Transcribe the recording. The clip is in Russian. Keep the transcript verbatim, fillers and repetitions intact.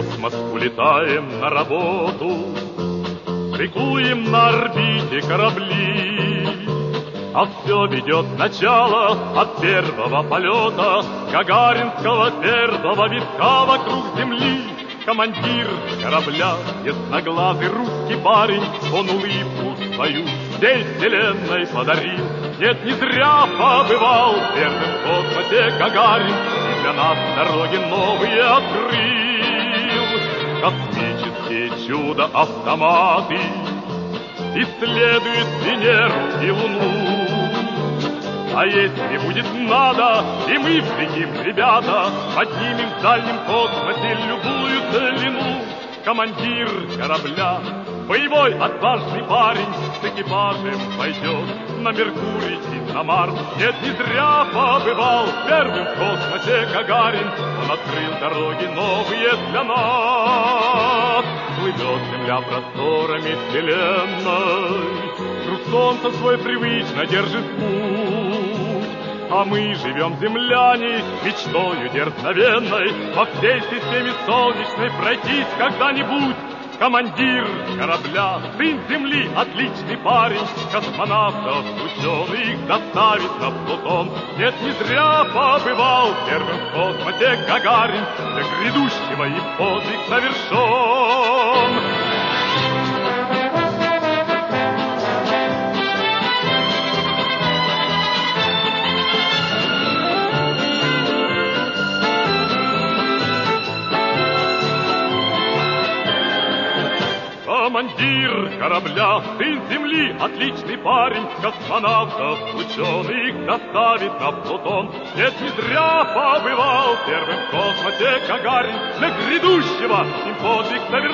космос улетаем на работу, прикуем на орбите корабли, а все ведет начало от первого полета гагаринского первого витка вокруг Земли. Командир корабля, ясноглазый русский парень, он улыбку свою всей вселенной подарил. Нет, не зря побывал первым в космосе Гагарин, и для нас дороги новые открыл. Космические чудо-автоматы исследуют Венеру и Луну. А если будет надо, и мы взлетим, ребята, поднимем в дальнем космосе любую длину. Командир корабля, боевой отважный парень, с экипажем пойдет на Меркурий и на Марс. Нет, не зря побывал первым в космосе Гагарин, он открыл дороги новые для нас. Плывет земля просторами вселенной, круг солнца свой привычно держит путь, а мы живем, земляне, мечтою дерзновенной во всей системе солнечной пройтись когда-нибудь. Командир корабля, сын земли, отличный парень, космонавтов ученый их доставит на Плутон. Нет, не зря побывал первым в космосе Гагарин, для грядущего им подвиг совершен. Командир корабля, сын земли, отличный парень, космонавтов ученый их доставит на Плутон. Нет, не зря побывал первым в космосе Гагарин, для грядущего им подвиг совершен.